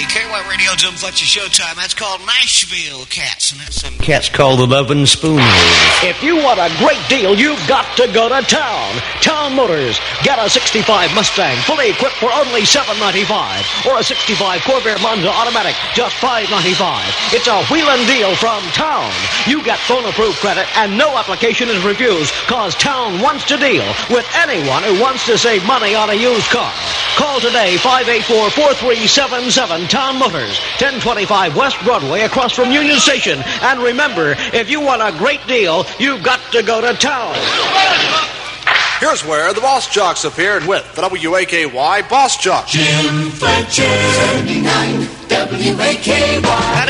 KY Radio, Jim Fletcher Showtime. That's called Nashville Cats, and that's some cats called the Lovin' Spoonholes. If you want a great deal, you've got to go to Town. Town Motors. Get a 65 Mustang, fully equipped for only $795, or a 65 Corvair Monza automatic, just $595. It's a wheelin' deal from Town. You get phone-approved credit, and no application is refused, cause Town wants to deal with anyone who wants to save money on a used car. Call today, 584-4377, Town Motors, 1025 West Broadway, across from Union Station. And remember, if you want a great deal, you've got to go to Town. Here's where the Boss Jocks appeared with the WAKY Boss Jocks. Jim Fletcher, 79 WAKY. At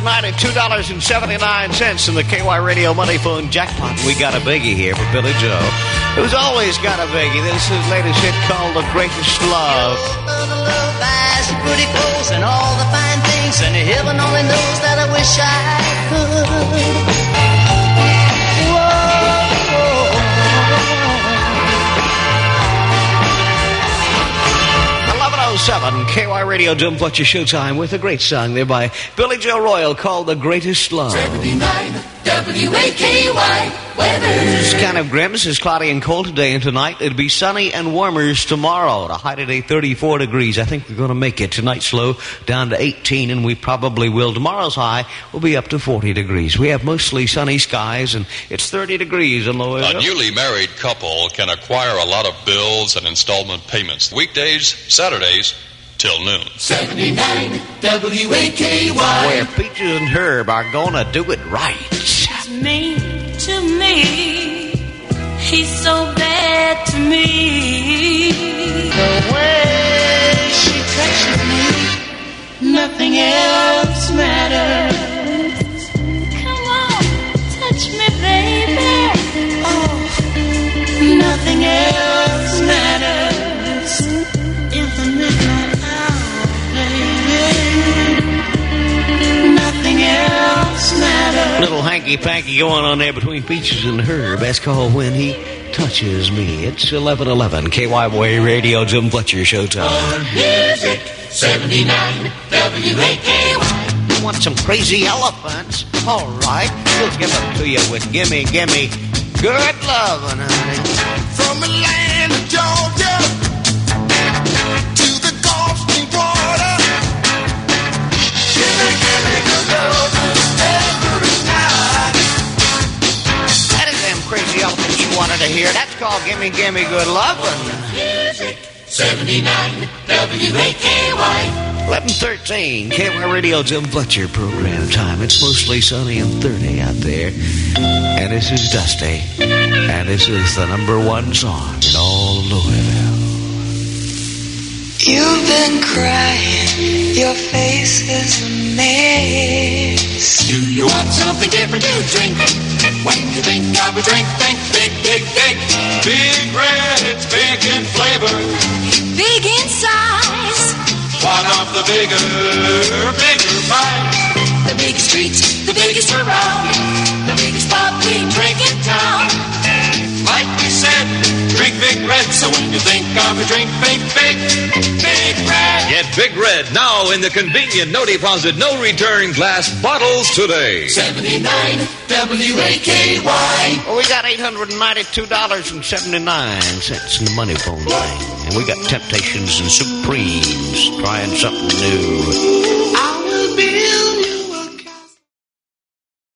$892.79 in the KY Radio Money Phone Jackpot, we got a biggie here for Billy Joe, who's always got a biggie. This is his latest hit called The Greatest Love. Love eyes and pretty clothes and all the fine things, and heaven only knows that I wish I could. 11:07 KY Radio, Jim Fletcher Showtime with a great song there by Billy Joe Royal called The Greatest Love. 79 WAKY weather. It's kind of grim. It's cloudy and cold today and tonight. It'll be sunny and warmer tomorrow. The high today, 34 degrees. I think we're going to make it. Tonight's low down to 18, and we probably will. Tomorrow's high will be up to 40 degrees. We have mostly sunny skies, and it's 30 degrees in Louisville. A newly married couple can acquire a lot of bills and installment payments. Weekdays, Saturdays, till noon. 79 WAKY. Where Peaches and Herb are going to do it right. He's mean to me. He's so bad to me. The way she touches me, nothing else matters. Come on, touch me, baby. Oh, nothing else matters. In the midnight hour, baby, nothing else matters. Little hanky-panky going on there between Peaches and Herb. That's called When He Touches Me. It's 11:11 KY Radio, Jim Fletcher Showtime. Music 79 WAKY. You want some crazy elephants? All right, we'll give them to you with Gimme, Gimme, Good Lovin', honey. From the land of Georgia to the Gulf Stream water. Gimme, gimme good lovin' every night. That is them crazy elephants you wanted to hear. That's called Gimme, Gimme, Good Lovin'. Music 79 WAKY. 11:13 KY Radio, Jim Fletcher program time. It's mostly sunny and 30 out there. And this is Dusty. And this is the #1 song in all Louisville. You've been crying, your face is a mess. Do you want something different to drink? When you think of a drink, think big, big, big. Big Red, it's big in flavor. Big in size. One of the bigger pints. The biggest treats, the biggest around. The biggest sparkling drink in town. Like we said, drink Big Red. So when you think of a drink, think big, Big Red. Get Big Red now in the convenient no deposit, no return glass bottles today. 79 WAKY. Well, we got $892.79 in the money phone thing. And we got Temptations and Supremes trying something new.